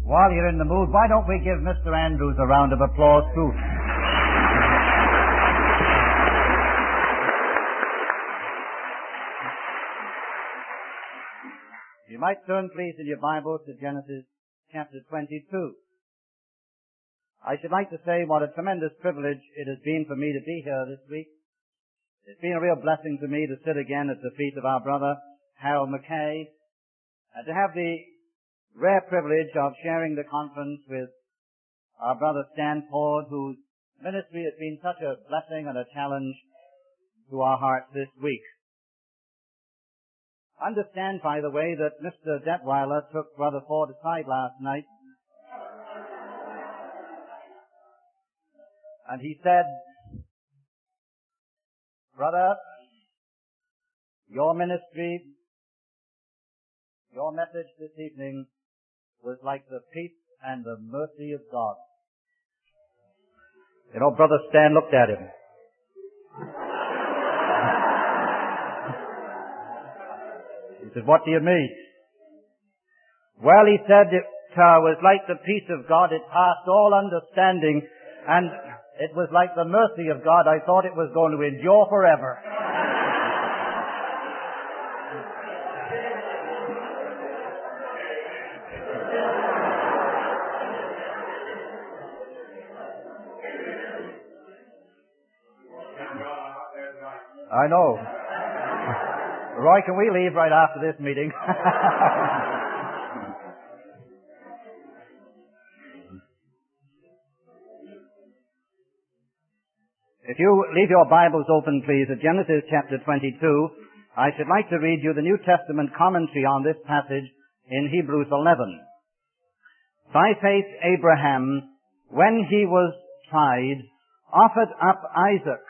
While you're in the mood, why don't we give Mr. Andrews a round of applause too? You might turn, please, in your Bible to Genesis chapter 22. I should like to say what a tremendous privilege it has been for me to be here this week. It's been a real blessing to me to sit again at the feet of our brother, Harold Mackay, and to have the rare privilege of sharing the conference with our brother Stan Ford, whose ministry has been such a blessing and a challenge to our hearts this week. Understand, by the way, that Mr. Detweiler took Brother Ford aside last night, and he said, "Brother, your ministry, your message this evening was like the peace and the mercy of God." You know, Brother Stan looked at him. He said, "What do you mean?" "Well," he said, "it was like the peace of God. It passed all understanding, and it was like the mercy of God. I thought it was going to endure forever." I know. Roy, can we leave right after this meeting? If you leave your Bibles open, please, at Genesis chapter 22, I should like to read you the New Testament commentary on this passage in Hebrews 11. "By faith Abraham, when he was tried, offered up Isaac.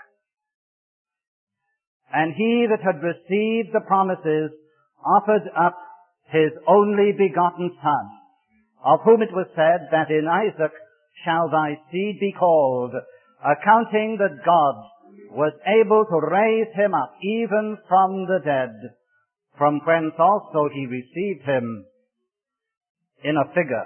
And he that had received the promises offered up his only begotten son, of whom it was said that in Isaac shall thy seed be called, accounting that God was able to raise him up even from the dead, from whence also he received him in a figure."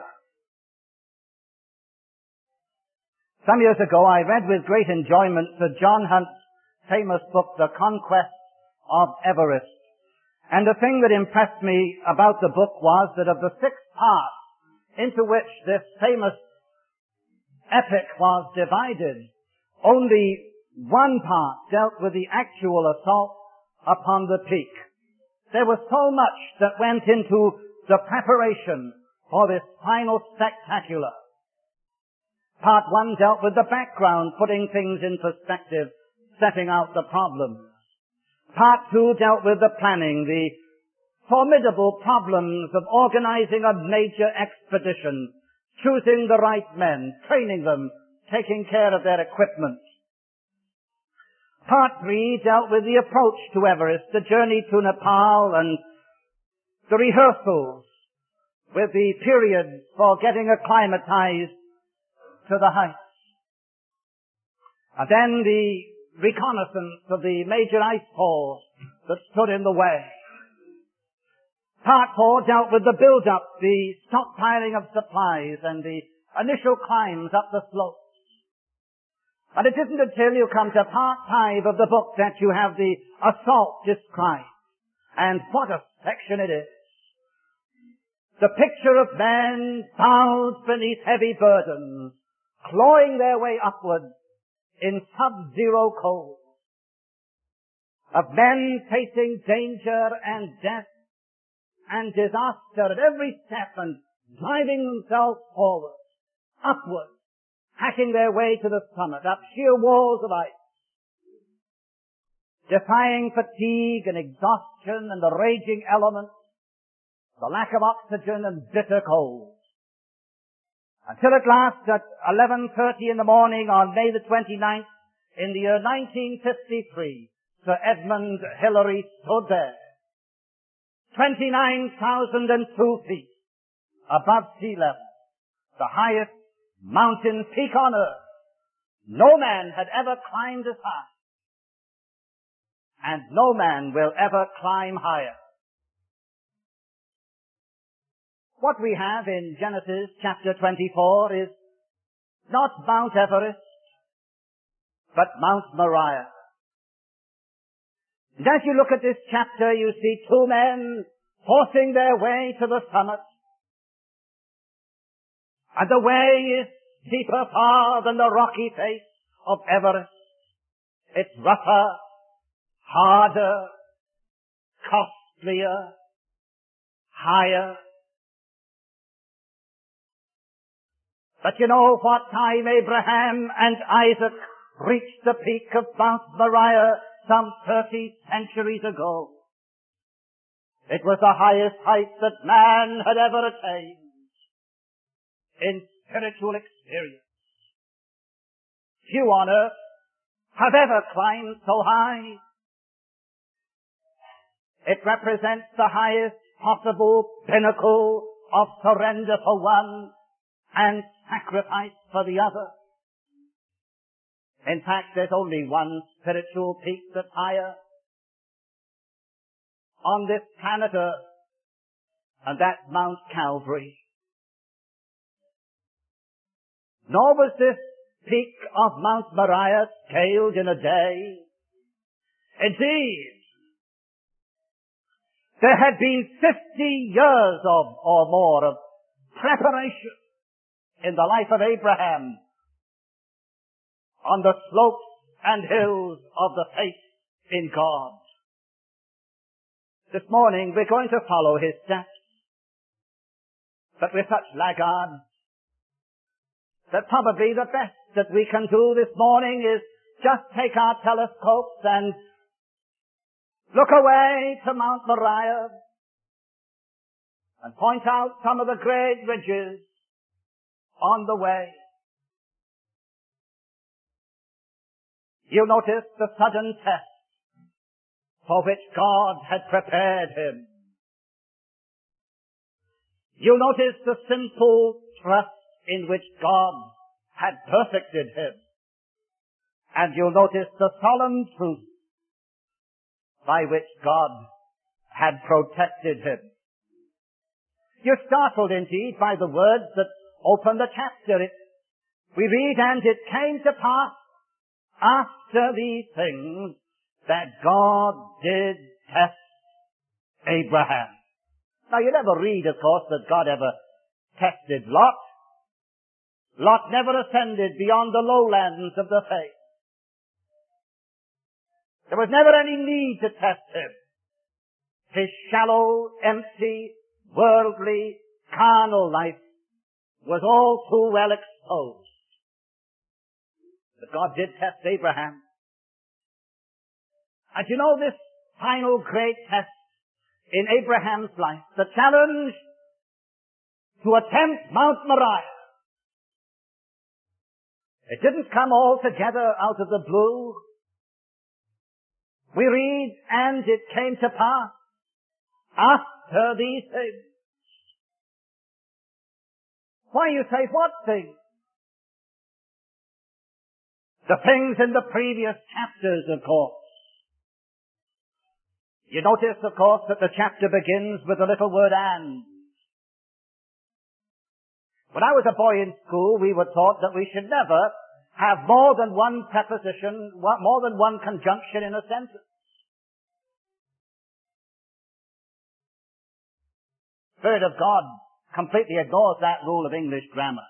Some years ago I read with great enjoyment Sir John Hunt's famous book, The Conquest of Everest. And the thing that impressed me about the book was that of the 6 parts into which this famous epic was divided, only one part dealt with the actual assault upon the peak. There was so much that went into the preparation for this final spectacular. Part 1 dealt with the background, putting things in perspective, setting out the problems. Part 2 dealt with the planning, the formidable problems of organizing a major expedition, choosing the right men, training them, taking care of their equipment. Part 3 dealt with the approach to Everest, the journey to Nepal, and the rehearsals with the periods for getting acclimatized to the heights. And then the reconnaissance of the major ice falls that stood in the way. Part 4 dealt with the build-up, the stockpiling of supplies, and the initial climbs up the slopes. And it isn't until you come to part 5 of the book that you have the assault described. And what a section it is. The picture of men bowed beneath heavy burdens, clawing their way upward in sub-zero cold, of men facing danger and death and disaster at every step and driving themselves forward, upward, hacking their way to the summit, up sheer walls of ice, defying fatigue and exhaustion and the raging elements, the lack of oxygen and bitter cold. Until at last at 11:30 in the morning on May the 29th in the year 1953, Sir Edmund Hillary stood there, 29,002 feet above sea level, the highest mountain peak on earth. No man had ever climbed as high, and no man will ever climb higher. What we have in Genesis chapter 24 is not Mount Everest, but Mount Moriah. And as you look at this chapter, you see two men forcing their way to the summit. And the way is deeper far than the rocky face of Everest. It's rougher, harder, costlier, higher. But you know what time Abraham and Isaac reached the peak of Mount Moriah some 30 centuries ago? It was the highest height that man had ever attained in spiritual experience. Few on earth have ever climbed so high. It represents the highest possible pinnacle of surrender for one and sacrifice for the other. In fact, there's only one spiritual peak that's higher on this planet Earth, and that's Mount Calvary. Nor was this peak of Mount Moriah scaled in a day. Indeed, there had been 50 years or more of preparation in the life of Abraham on the slopes and hills of the faith in God. This morning we're going to follow his steps, but we're such laggards that probably the best that we can do this morning is just take our telescopes and look away to Mount Moriah and point out some of the great ridges on the way. You notice the sudden test for which God had prepared him. You notice the simple trust in which God had perfected him. And you'll notice the solemn truth by which God had protected him. You're startled indeed by the words that open the chapter. We read, and it came to pass after these things that God did test Abraham. Now you never read, of course, that God ever tested Lot. Lot never ascended beyond the lowlands of the faith. There was never any need to test him. His shallow, empty, worldly, carnal life was all too well exposed. But God did test Abraham. And you know this final great test in Abraham's life, the challenge to attempt Mount Moriah. It didn't come all together out of the blue. We read, and it came to pass after these things. Why, you say, what things? The things in the previous chapters, of course. You notice, of course, that the chapter begins with the little word and. When I was a boy in school, we were taught that we should never have more than one preposition, more than one conjunction in a sentence. Spirit of God completely ignores that rule of English grammar.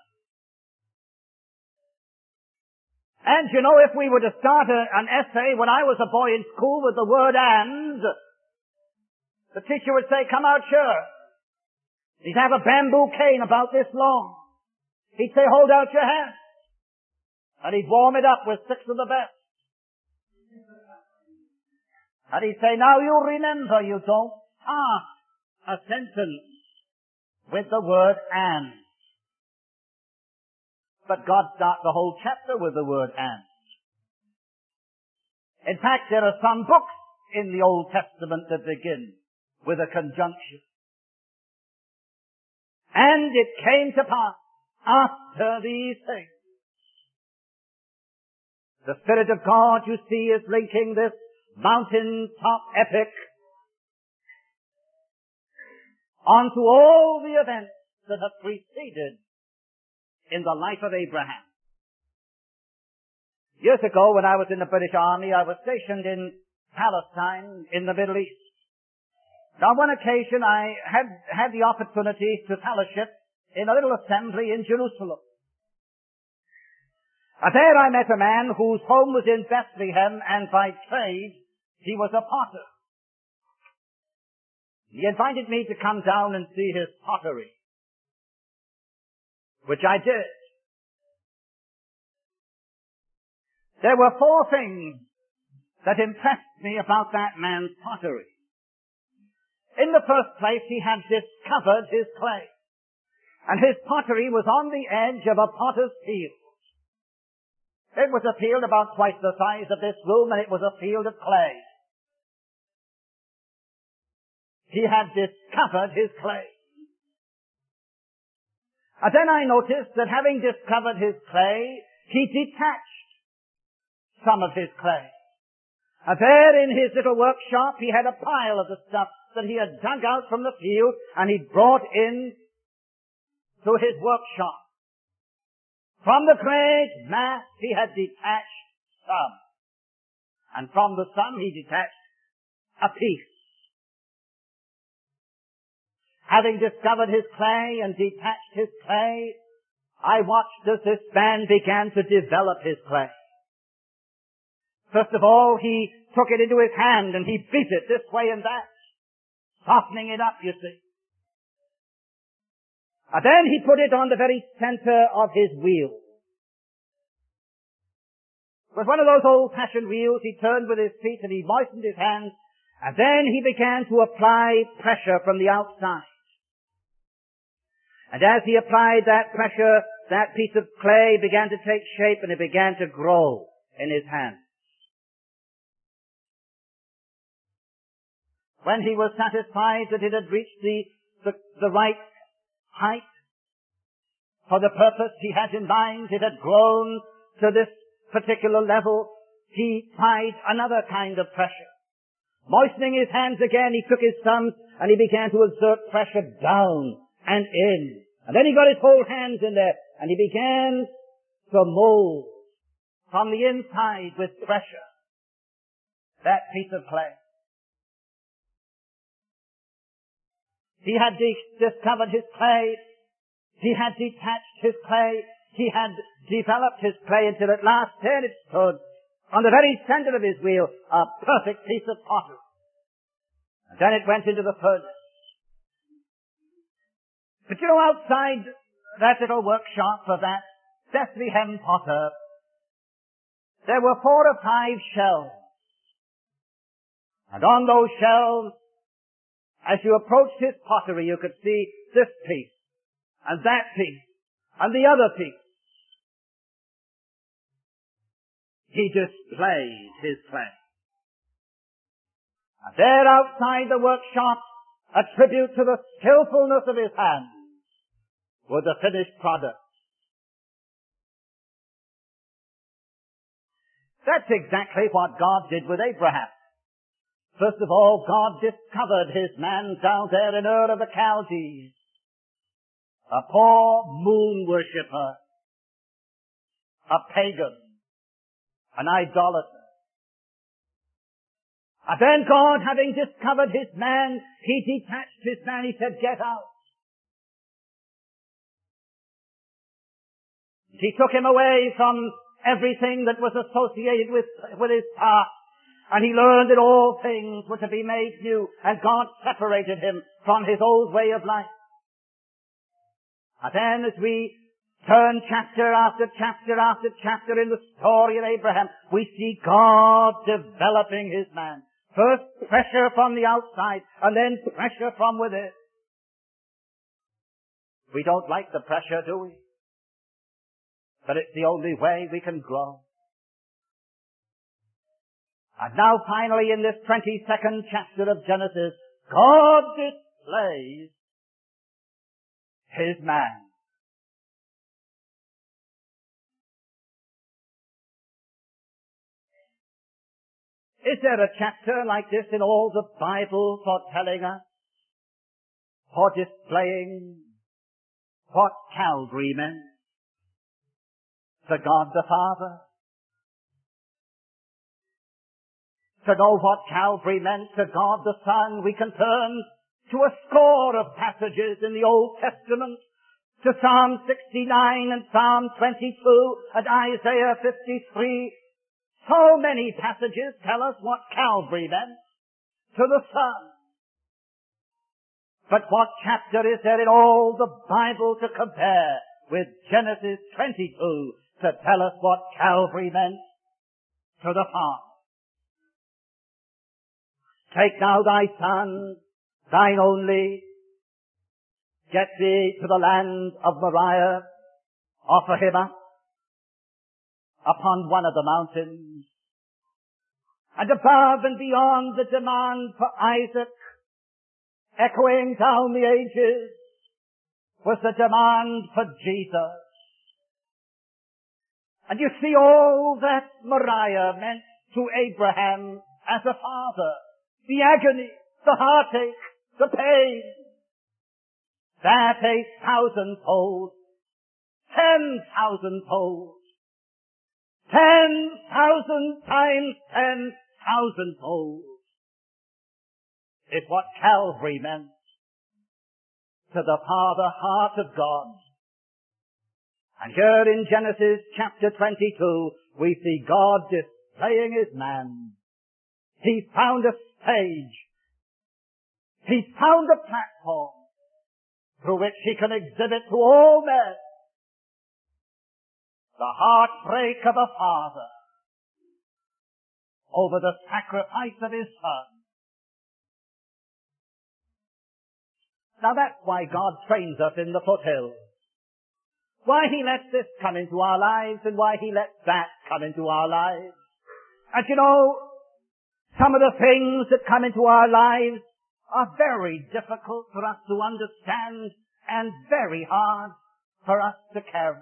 And you know, if we were to start an essay when I was a boy in school with the word and, the teacher would say, come out here. He'd have a bamboo cane about this long. He'd say, hold out your hand. And he'd warm it up with 6 of the best. And he'd say, now you remember, you don't start a sentence with the word and. But God starts the whole chapter with the word and. In fact, there are some books in the Old Testament that begin with a conjunction. And it came to pass after these things. The Spirit of God, you see, is linking this mountaintop epic onto all the events that have preceded in the life of Abraham. Years ago, when I was in the British Army, I was stationed in Palestine in the Middle East. And on one occasion, I had the opportunity to fellowship in a little assembly in Jerusalem. And there I met a man whose home was in Bethlehem, and by trade he was a potter. He invited me to come down and see his pottery, which I did. There were four things that impressed me about that man's pottery. In the first place, he had discovered his clay, and his pottery was on the edge of a potter's field. It was a field about twice the size of this room, and it was a field of clay. He had discovered his clay. And then I noticed that having discovered his clay, he detached some of his clay. And there in his little workshop, he had a pile of the stuff that he had dug out from the field, and he brought in to his workshop. From the great mass, he had detached some. And from the some, he detached a piece. Having discovered his clay and detached his clay, I watched as this man began to develop his clay. First of all, he took it into his hand and he beat it this way and that, softening it up, you see. And then he put it on the very center of his wheel. It was one of those old-fashioned wheels. He turned with his feet and he moistened his hands, and then he began to apply pressure from the outside. And as he applied that pressure, that piece of clay began to take shape and it began to grow in his hand. When he was satisfied that it had reached the right height for the purpose he had in mind, it had grown to this particular level, he applied another kind of pressure. Moistening his hands again, he took his thumbs and he began to exert pressure down and in. And then he got his whole hands in there and he began to mold from the inside with pressure that piece of clay. He had discovered his clay. He had detached his clay. He had developed his clay until at last there it stood on the very center of his wheel, a perfect piece of pottery. And then it went into the furnace. But you know, outside that little workshop of that Bethlehem potter, there were 4 or 5 shelves. And on those shelves, as you approached his pottery, you could see this piece, and that piece, and the other piece. He displayed his clay. And there outside the workshop, a tribute to the skillfulness of his hands, were the finished product. That's exactly what God did with Abraham. First of all, God discovered his man down there in Ur of the Chaldees, a poor moon worshipper, a pagan, an idolater. And then God, having discovered his man, he detached his man. He said, get out. He took him away from everything that was associated with his past. And he learned that all things were to be made new. And God separated him from his old way of life. And then as we turn chapter after chapter after chapter in the story of Abraham, we see God developing his man. First pressure from the outside, and then pressure from within. We don't like the pressure, do we? But it's the only way we can grow. And now finally in this 22nd chapter of Genesis, God displays his man. Is there a chapter like this in all the Bible for telling us, for displaying what Calvary meant to God the Father. To know what Calvary meant to God the Son, we can turn to a score of passages in the Old Testament, to Psalm 69 and Psalm 22 and Isaiah 53. So many passages tell us what Calvary meant to the Son. But what chapter is there in all the Bible to compare with Genesis 22 to tell us what Calvary meant to the Father? Take now thy Son, thine only, get thee to the land of Moriah, offer him up upon one of the mountains. And above and beyond the demand for Isaac, echoing down the ages, was the demand for Jesus. And you see all that Moriah meant to Abraham as a father. The agony, the heartache, the pain. That 8,000-fold, 10,000-fold, 10,000 times 10,000-fold is what Calvary meant to the Father heart of God. And here in Genesis chapter 22, we see God displaying his man. He found a stage. He found a platform through which he can exhibit to all men the heartbreak of a father over the sacrifice of his son. Now that's why God trains us in the foothills. Why he lets this come into our lives and why he lets that come into our lives. And you know, some of the things that come into our lives are very difficult for us to understand and very hard for us to carry.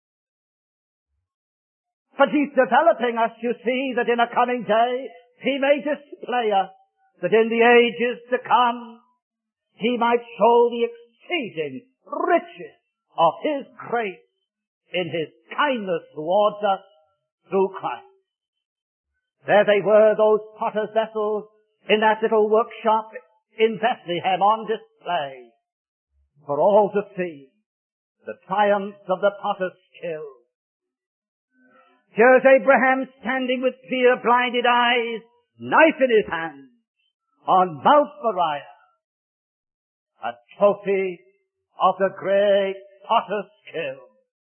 But he's developing us, you see, that in a coming day, he may display us, that in the ages to come, he might show the exceeding riches of his grace in his kindness towards us through Christ. There they were, those potter's vessels, in that little workshop in Bethlehem on display for all to see, the triumphs of the potter's skill. Here's Abraham standing with fear-blinded eyes, knife in his hand, on Mount Moriah, a trophy of the great potter's skill.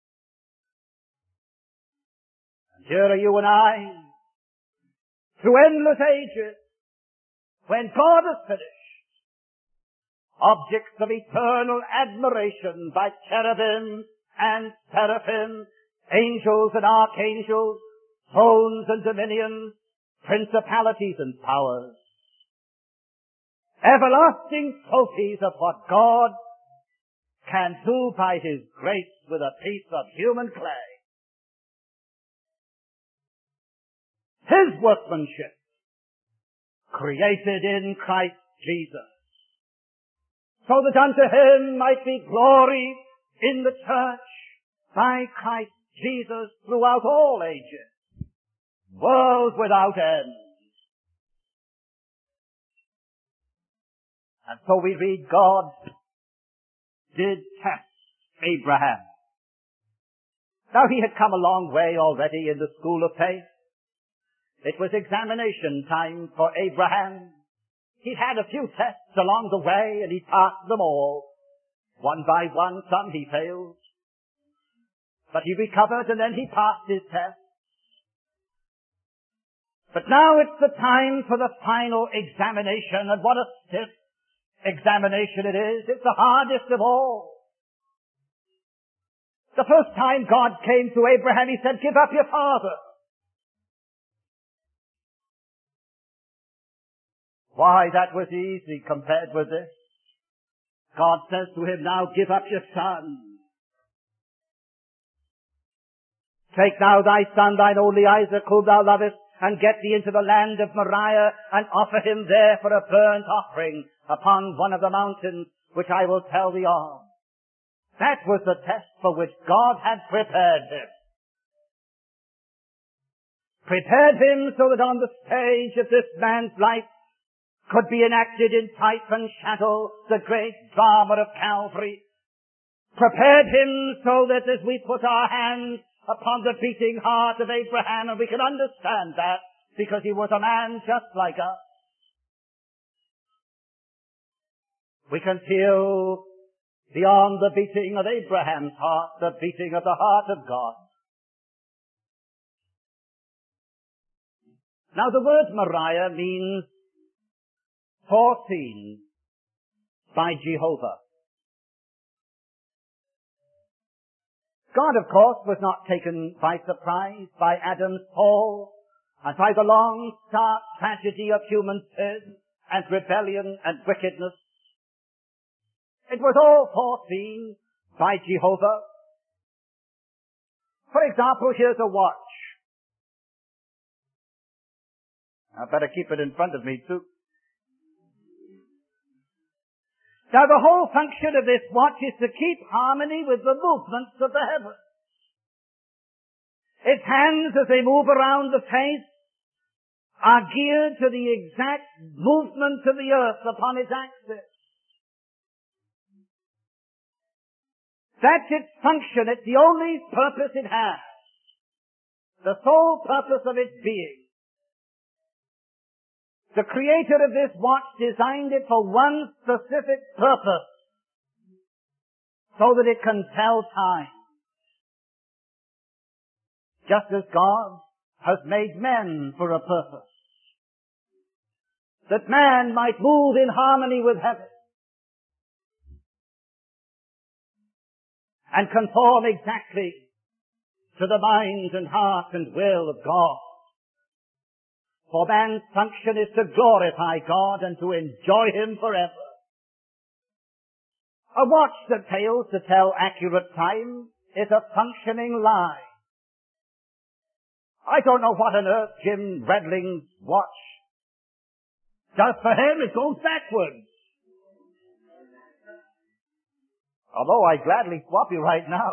And here are you and I, through endless ages, when God has finished, objects of eternal admiration by cherubim and seraphim, angels and archangels, thrones and dominions, principalities and powers. Everlasting trophies of what God can do by his grace with a piece of human clay. His workmanship, created in Christ Jesus, so that unto him might be glory in the church by Christ Jesus throughout all ages, world without end. And so we read God did test Abraham. Now he had come a long way already in the school of faith. It was examination time for Abraham. He had a few tests along the way and he passed them all. One by one, some he failed. But he recovered and then he passed his test. But now it's the time for the final examination, and what a stiff examination it is. It's the hardest of all. The first time God came to Abraham, he said, "Give up your father." Why, that was easy compared with this. God says to him, "Now give up your son. Take now thy son, thine only Isaac, whom thou lovest, and get thee into the land of Moriah, and offer him there for a burnt offering upon one of the mountains which I will tell thee of. That was the test for which God had prepared him. Prepared him so that on the stage of this man's life could be enacted in type and shadow the great drama of Calvary. Prepared him so that as we put our hands upon the beating heart of Abraham, and we can understand that because he was a man just like us, we can feel beyond the beating of Abraham's heart, the beating of the heart of God. Now the word Moriah means foreseen by Jehovah. God, of course, was not taken by surprise by Adam's fall and by the long, stark tragedy of human sin and rebellion and wickedness. It was all foreseen by Jehovah. For example, here's a watch. I better keep it in front of me too. Now the whole function of this watch is to keep harmony with the movements of the heavens. Its hands, as they move around the face, are geared to the exact movement of the earth upon its axis. That's its function. It's the only purpose it has. The sole purpose of its being. The creator of this watch designed it for one specific purpose, so that it can tell time. Just as God has made men for a purpose, that man might move in harmony with heaven and conform exactly to the mind and heart and will of God. For man's function is to glorify God and to enjoy Him forever. A watch that fails to tell accurate time is a functioning lie. I don't know what on earth Jim Redling's watch does for him. It goes backwards. Although I gladly swap you right now.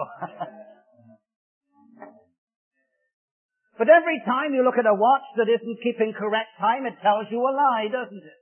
But every time you look at a watch that isn't keeping correct time, it tells you a lie, doesn't it?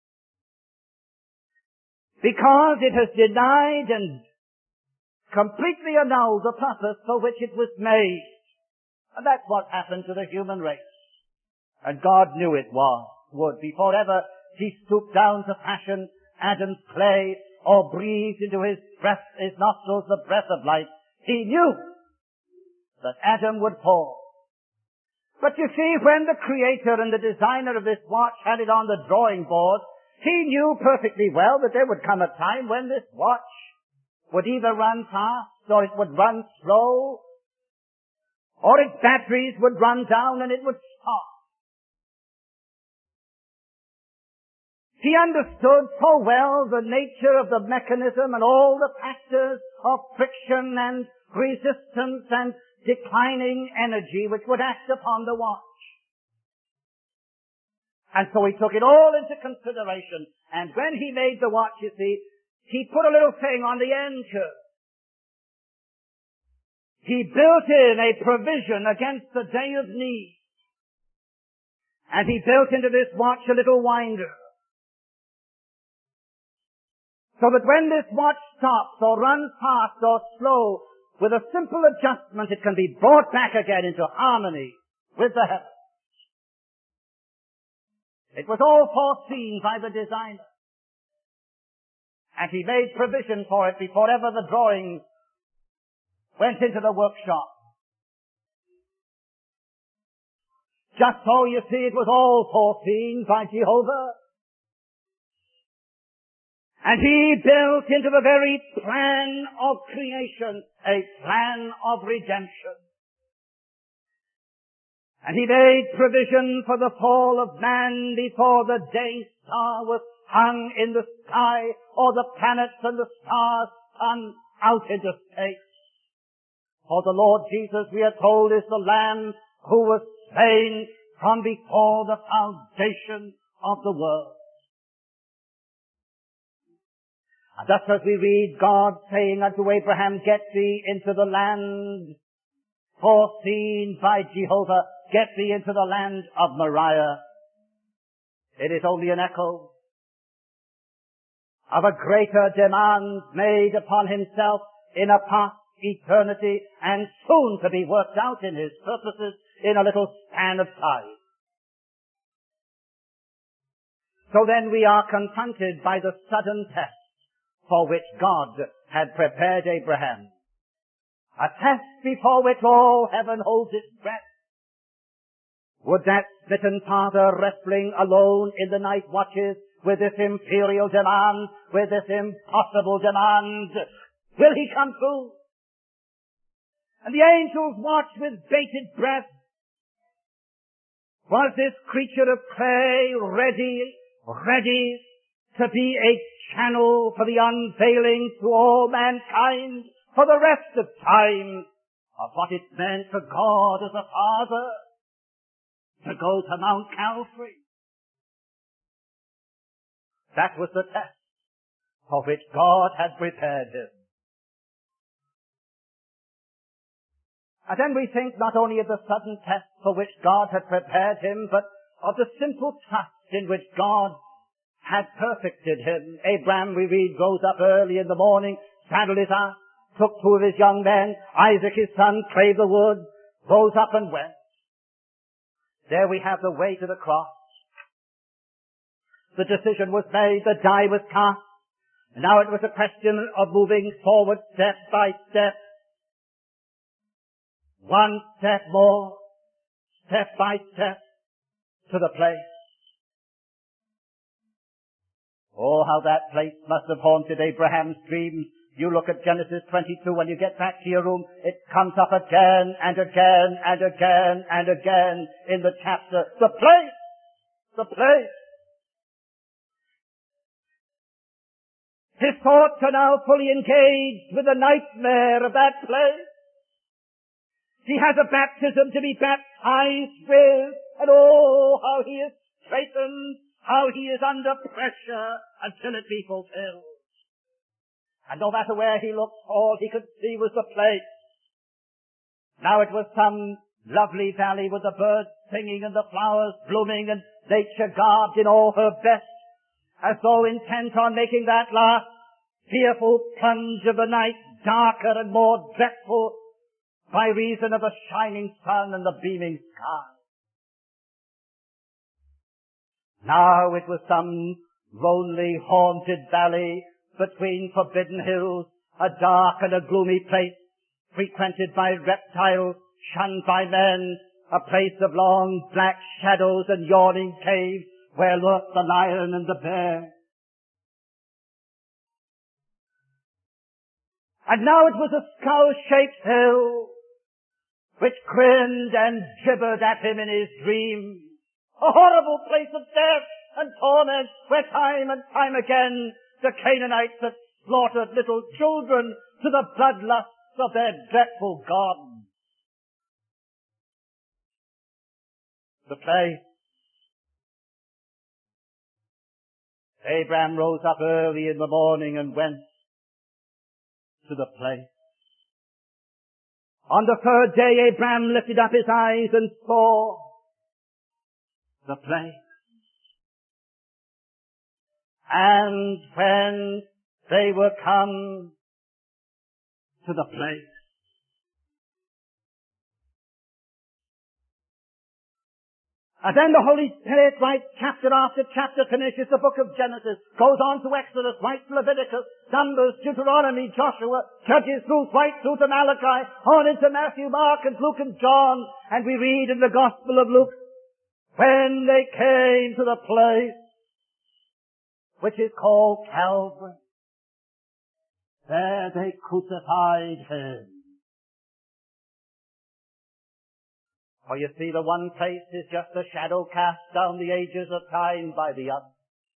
Because it has denied and completely annulled the purpose for which it was made. And that's what happened to the human race. And God knew it would. Before ever He stooped down to fashion Adam's clay or breathed into his nostrils the breath of life, He knew that Adam would fall. But you see, when the creator and the designer of this watch had it on the drawing board, he knew perfectly well that there would come a time when this watch would either run fast or it would run slow, or its batteries would run down and it would stop. He understood so well the nature of the mechanism and all the factors of friction and resistance and declining energy which would act upon the watch. And so he took it all into consideration. And when he made the watch, you see, he put a little thing on the end curve. He built in a provision against the day of need. And he built into this watch a little winder. So that when this watch stops or runs fast or slow, with a simple adjustment, it can be brought back again into harmony with the heavens. It was all foreseen by the designer. And he made provision for it before ever the drawings went into the workshop. Just so, you see, it was all foreseen by Jehovah. And He built into the very plan of creation a plan of redemption. And He made provision for the fall of man before the day star was hung in the sky or the planets and the stars spun out into space. For the Lord Jesus, we are told, is the Lamb who was slain from before the foundation of the world. And thus as we read God saying unto Abraham, get thee into the land foreseen by Jehovah, get thee into the land of Moriah. It is only an echo of a greater demand made upon himself in a past eternity and soon to be worked out in his purposes in a little span of time. So then we are confronted by the sudden test for which God had prepared Abraham. A test before which all heaven holds its breath. Would that smitten father wrestling alone in the night watches with this imperial demand, with this impossible demand, will he come through? And the angels watch with bated breath. Was this creature of clay ready to be a channel for the unveiling to all mankind for the rest of time of what it meant for God as a Father to go to Mount Calvary? That was the test for which God had prepared him. And then we think not only of the sudden test for which God had prepared him, but of the simple trust in which God had perfected him. Abraham, we read, rose up early in the morning, saddled his ass, took two of his young men, Isaac his son, clave the wood, rose up and went. There we have the way to the cross. The decision was made, the die was cast. Now it was a question of moving forward step by step. One step more, step by step, to the place. Oh, how that place must have haunted Abraham's dreams. You look at Genesis 22, when you get back to your room, it comes up again and again and again and again in the chapter. The place! The place! His thoughts are now fully engaged with the nightmare of that place. He has a baptism to be baptized with, and oh, how he is straitened, how he is under pressure until it be fulfilled. And no matter where he looked, all he could see was the place. Now it was some lovely valley with the birds singing and the flowers blooming and nature garbed in all her best, as though intent on making that last fearful plunge of the night darker and more dreadful by reason of the shining sun and the beaming sky. Now it was some lonely, haunted valley between forbidden hills, a dark and a gloomy place, frequented by reptiles, shunned by men, a place of long black shadows and yawning caves where lurked the lion and the bear. And now it was a skull-shaped hill which grinned and gibbered at him in his dream. A horrible place of death and torment where time and time again the Canaanites had slaughtered little children to the bloodlusts of their dreadful gods. The place. Abraham rose up early in the morning and went to the place. On the third day, Abraham lifted up his eyes and saw the place. And when they were come to the place, and then the Holy Spirit writes chapter after chapter, finishes the book of Genesis, goes on to Exodus, writes Leviticus, Numbers, Deuteronomy, Joshua, Judges, Ruth, right through to Malachi, on into Matthew, Mark, and Luke and John, and we read in the Gospel of Luke, when they came to the place which is called Calvary, there they crucified him. For you see, the one place is just a shadow cast down the ages of time by the other.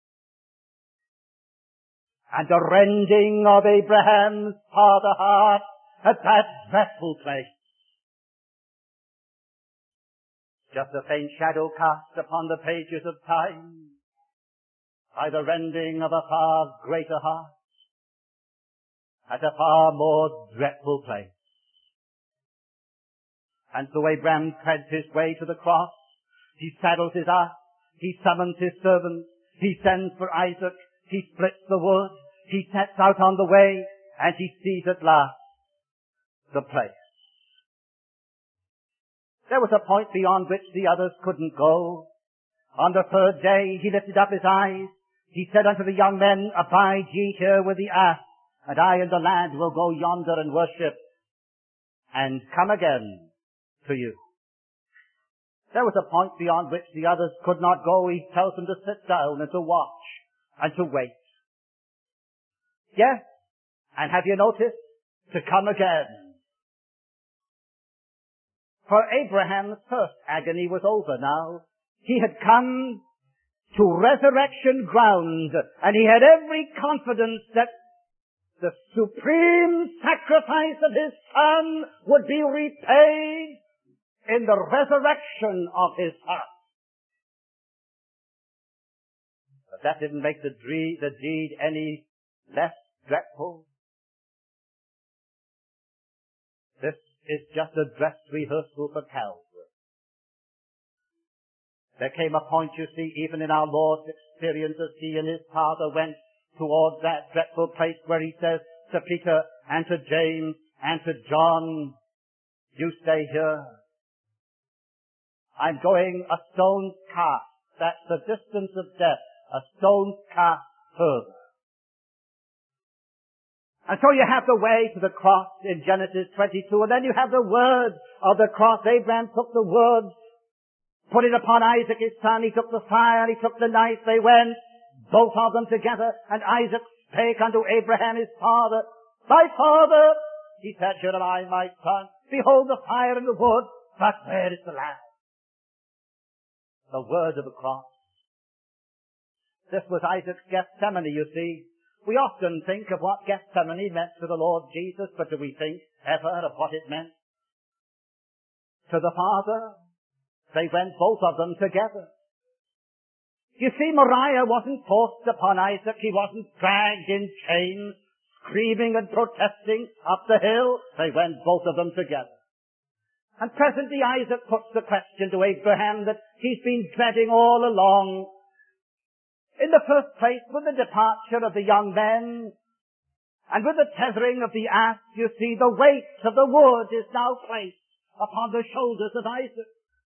And the rending of Abraham's father heart at that dreadful place. Just a faint shadow cast upon the pages of time by the rending of a far greater heart at a far more dreadful place. And so Abraham treads his way to the cross. He saddles his ass. He summons his servants. He sends for Isaac. He splits the wood. He sets out on the way, and he sees at last the place. There was a point beyond which the others couldn't go. On the third day he lifted up his eyes. He said unto the young men, Abide ye here with the ass, and I and the lad will go yonder and worship, and come again to you. There was a point beyond which the others could not go. He tells them to sit down and to watch and to wait. Yes, and have you noticed? To come again. For Abraham's first agony was over now. He had come to resurrection ground, and he had every confidence that the supreme sacrifice of his son would be repaid in the resurrection of his son. But that didn't make the deed any less dreadful. This is just a dress rehearsal for Calvary. There came a point, you see, even in our Lord's experience as he and his Father went towards that dreadful place where he says to Peter and to James and to John, you stay here. I'm going a stone's cast. That's the distance of death. A stone's cast further. And so you have the way to the cross in Genesis 22, and then you have the words of the cross. Abraham took the words, put it upon Isaac his son. He took the fire, he took the knife. They went, both of them together, and Isaac spake unto Abraham his father, My father, he said, Here am I, my son. Behold the fire and the wood, but where is the lamb? The word of the cross. This was Isaac's Gethsemane, you see. We often think of what Gethsemane meant to the Lord Jesus, but do we think ever of what it meant to the Father? They went both of them together. You see, Moriah wasn't forced upon Isaac. He wasn't dragged in chains, screaming and protesting up the hill. They went both of them together. And presently Isaac puts the question to Abraham that he's been dreading all along. In the first place, with the departure of the young men, and with the tethering of the ass, you see, the weight of the wood is now placed upon the shoulders of Isaac.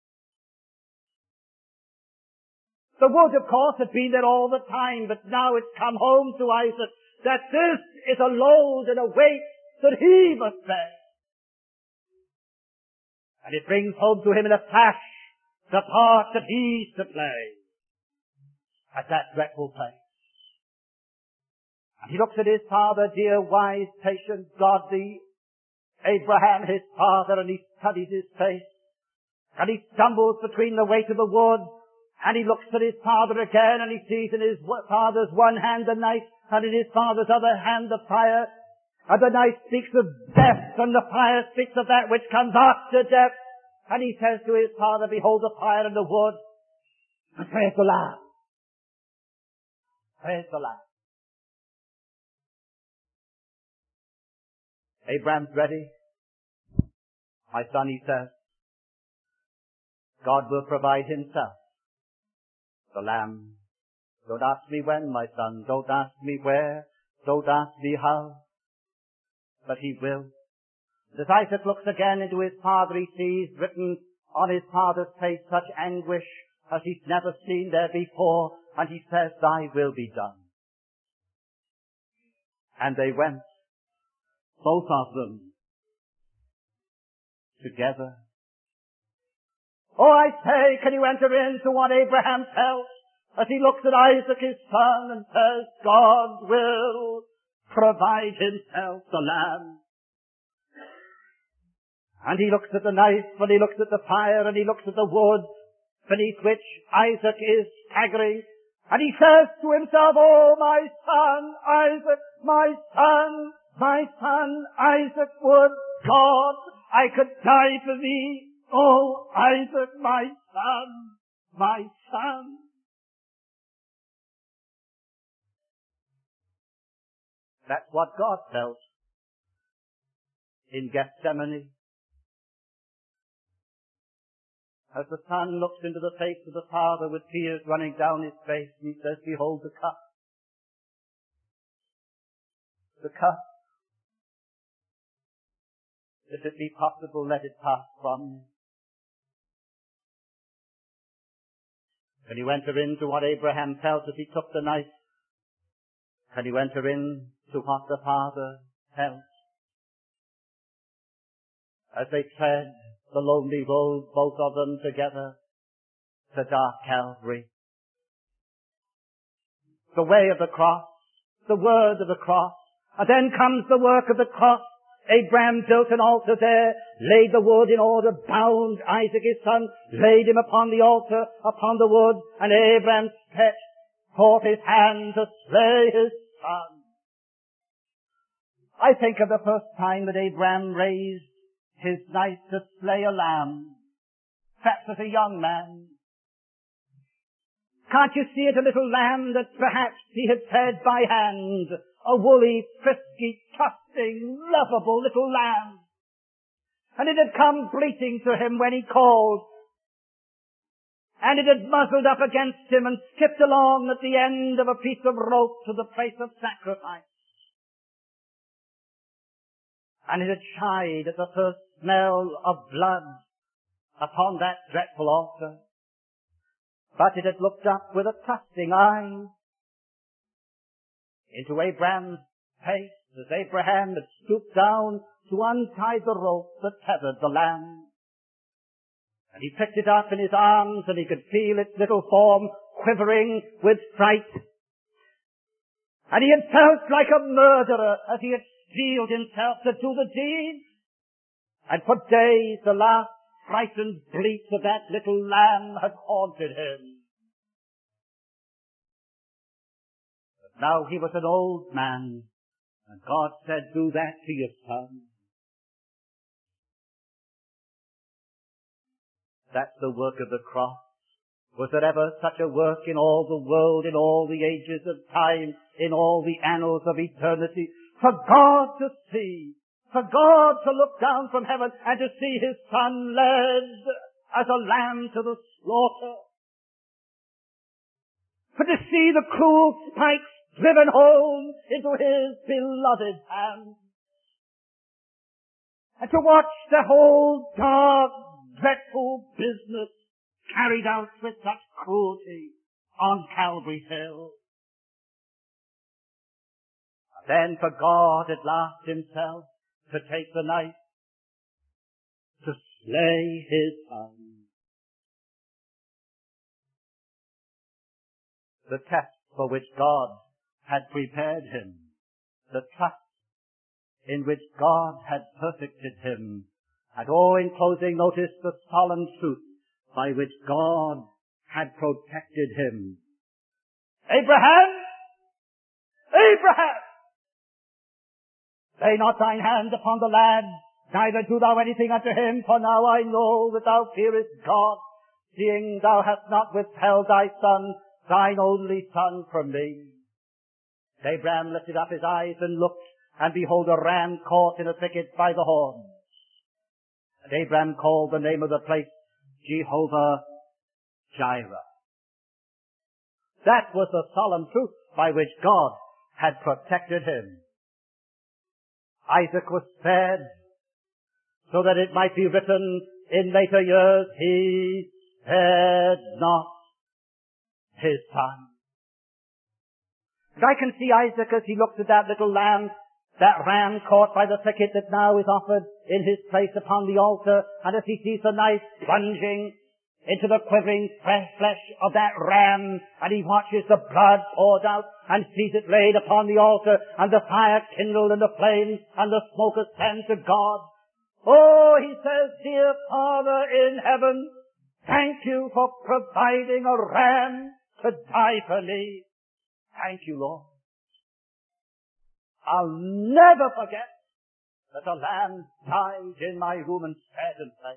The wood, of course, had been there all the time, but now it's come home to Isaac that this is a load and a weight that he must bear. And it brings home to him in a flash the part that he's to play at that dreadful place. And he looks at his father, dear, wise, patient, godly Abraham, his father, and he studies his face. And he stumbles between the weight of the wood, and he looks at his father again, and he sees in his father's one hand the knife, and in his father's other hand the fire. And the knife speaks of death, and the fire speaks of that which comes after death. And he says to his father, Behold the fire and the wood, and where's the lamb? Where's the lamb? Abraham's ready. My son, he says, God will provide himself the lamb. Don't ask me when, my son. Don't ask me where. Don't ask me how. But he will. As Isaac looks again into his father, he sees written on his father's face such anguish as he's never seen there before. And he says, Thy will be done. And they went, both of them, together. Oh, I say, can you enter into what Abraham felt as he looks at Isaac his son and says, God will provide himself the lamb. And he looks at the knife, and he looks at the fire, and he looks at the wood beneath which Isaac is staggering. And he says to himself, Oh, my son, Isaac, my son, Isaac, would God I could die for thee. Oh, Isaac, my son, my son. That's what God felt in Gethsemane. As the Son looks into the face of the Father with tears running down his face, and he says, behold the cup. The cup. If it be possible, let it pass from me. Can you enter into what Abraham felt as he took the knife? Can you enter into what the Father felt as they tread the lonely road, both of them together, to dark Calvary? The way of the cross, the word of the cross, and then comes the work of the cross. Abraham built an altar there, laid the wood in order, bound Isaac his son, laid him upon the altar, upon the wood, and Abraham stretched forth his hand to slay his son. I think of the first time that Abraham raised his knife to slay a lamb, perhaps as a young man. Can't you see it, a little lamb that perhaps he had fed by hand, a woolly, frisky, trusting, lovable little lamb. And it had come bleating to him when he called, and it had muzzled up against him and skipped along at the end of a piece of rope to the place of sacrifice. And it had shied at the first smell of blood upon that dreadful altar. But it had looked up with a trusting eye into Abraham's face as Abraham had stooped down to untie the rope that tethered the lamb. And he picked it up in his arms, and he could feel its little form quivering with fright. And he had felt like a murderer as he had steeled himself to do the deed. And for days the last frightened bleats of that little lamb had haunted him. But now he was an old man, and God said, do that to your son. That's the work of the cross. Was there ever such a work in all the world, in all the ages of time, in all the annals of eternity? For God to see, for God to look down from heaven and to see his son led as a lamb to the slaughter. For to see the cruel spikes driven home into his beloved hands. And to watch the whole dark, dreadful business carried out with such cruelty on Calvary Hill. And then for God at last himself to take the knife to slay his son. The test for which God had prepared him, the trust in which God had perfected him, and in closing notice the solemn truth by which God had protected him. Abraham! Abraham! Lay not thine hand upon the lad, neither do thou anything unto him, for now I know that thou fearest God, seeing thou hast not withheld thy son, thine only son, from me. Abraham lifted up his eyes and looked, and behold, a ram caught in a thicket by the horns. And Abraham called the name of the place Jehovah Jireh. That was the solemn truth by which God had protected him. Isaac was spared so that it might be written in later years, he spared not his son. And I can see Isaac as he looks at that little lamb, that ram caught by the thicket that now is offered in his place upon the altar, and as he sees the knife plunging into the quivering flesh of that ram, and he watches the blood poured out and sees it laid upon the altar, and the fire kindled and the flames and the smoke ascend to God. Oh, he says, dear Father in heaven, thank you for providing a ram to die for me. Thank you, Lord. I'll never forget that a lamb died in my room and fed and place.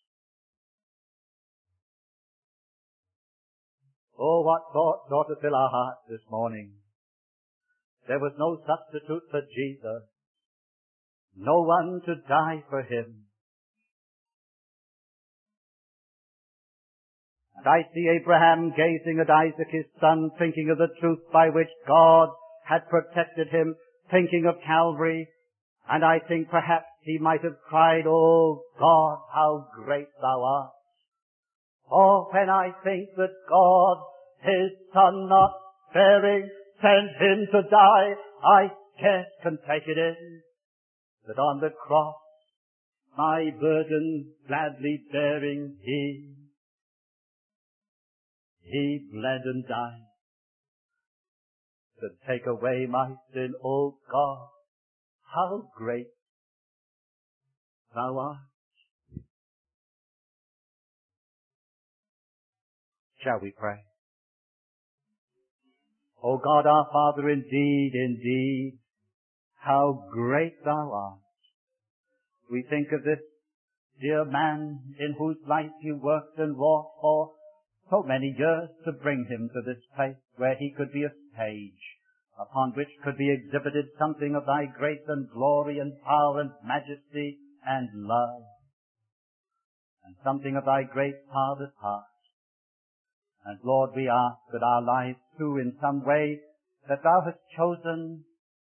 Oh, what thoughts ought to fill our hearts this morning. There was no substitute for Jesus. no one to die for him. And I see Abraham gazing at Isaac his son, thinking of the truth by which God had protected him, thinking of Calvary, and I think perhaps he might have cried, "Oh God, how great thou art." Oh, when I think that God, his son not sparing, sent him to die, I scarce can take it in, that on the cross, my burden gladly bearing, he bled and died to take away my sin. Oh God, how great thou art. Shall we pray? O God our Father, indeed, indeed, how great thou art. We think of this dear man in whose life you worked and wrought for so many years to bring him to this place where he could be a stage upon which could be exhibited something of thy grace and glory and power and majesty and love, and something of thy great Father's heart. And Lord, we ask that our lives too, in some way, that thou hast chosen,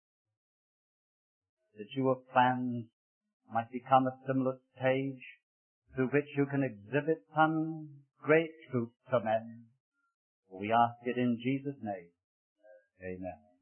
that you have planned, might become a similar stage through which you can exhibit some great truth to men. We ask it in Jesus' name. Amen.